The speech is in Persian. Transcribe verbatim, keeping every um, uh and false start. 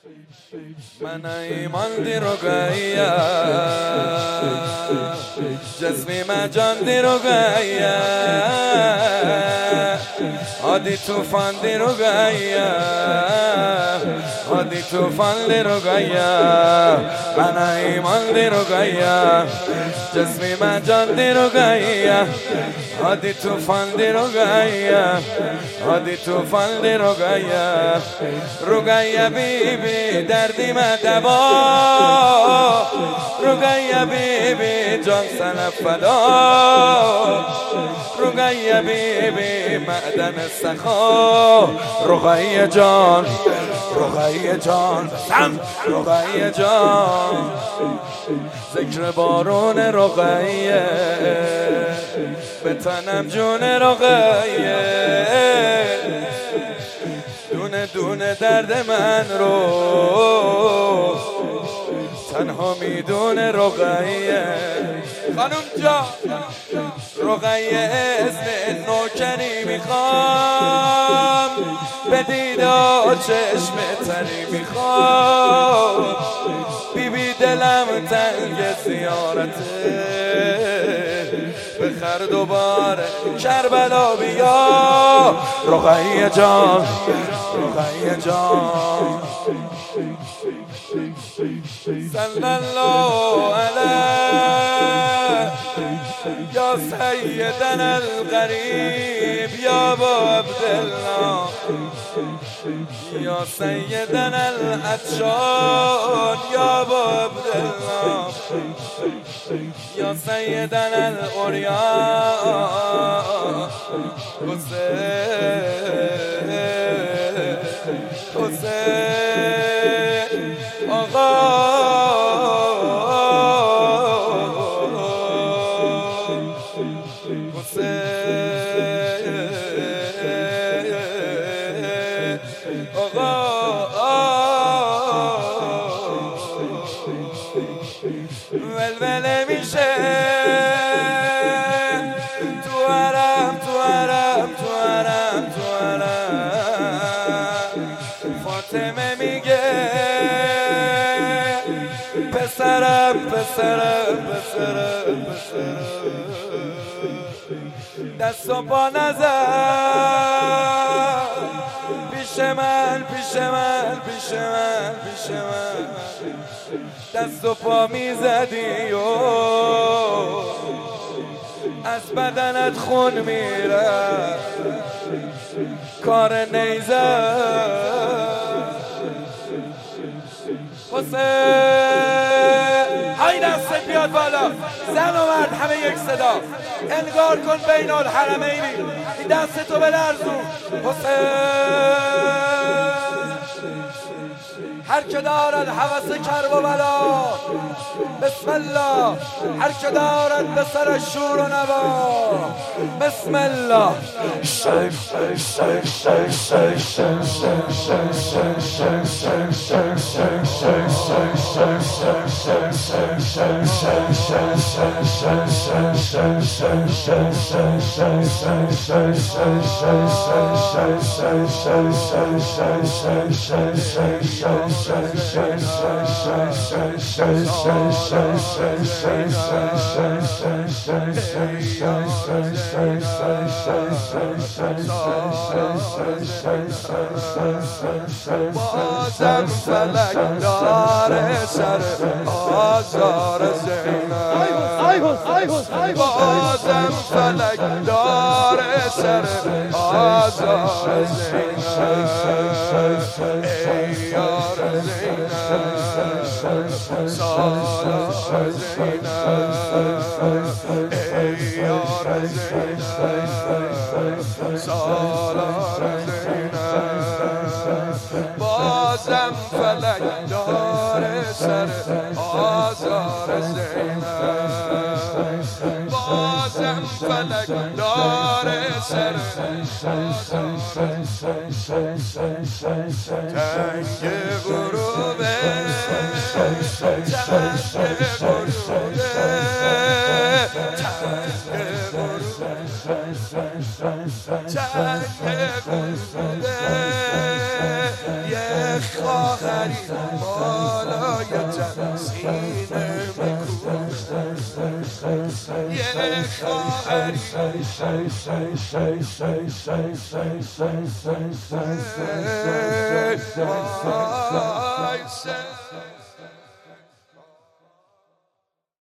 من ایمان دی رقیه جسمی من جان دی رقیه عادی توفان دی رقیه عادی توفان دی رقیه من ایمان دی رقیه جسمی من جان دی رقیه عادی توفان دی رقیه عادی توفان دی رقیه رقیه بیبی دردی من دوا رقیه بیبی جان سنه فدا رقیه بیبی معدن سخا رقیه جان رقیه جان رقیه جان ذکر بارون رقیه به تنم جون رقیه دونه دونه درد من رو تنها میدونه رقیه خانم جا رقیه اذن نوکری میخوام به دیدار چشم تری میخوام بی بی دلم تنگ زیارته بخر دوباره کربلا بیا رقیه جان رقیه جان صلی الله علیه یا سیدنا الغریب یا با عبدالله یا سیدنا العطشان یا با عبدالله یا سیدنا الاولیاء حسین حسین آقا ولوله میشه تو حرم تو حرم تو حرم تو حرم فاطمه میگه پسرم پسرم پسرم پسرم دست و پا نزن پیش من پیش من پیش من پیش من دست و پا میزدی و از بدنت خون میره کار نیزه حسین های دست بیاد بالا زن و مرد همه یک صدا انگار کن بین الحرمینی این دست تو بلرزون حسین هر که دارد هوس کرب و بلا بسم الله هر که دارد به سر شور و نوا بسم الله بازم فلک داره سر آزار زینب بازم فلک داره سر آزار زینب ای یار زینب سالار زینب ای یار زینب سالار زینب بازم فلک داره سر آزار زینب بازم فلک داره سر تنگ غروبه تنگ غروبه تنگ غروبه Yeah. خواهری بالای سینه بکو یه خواهری وای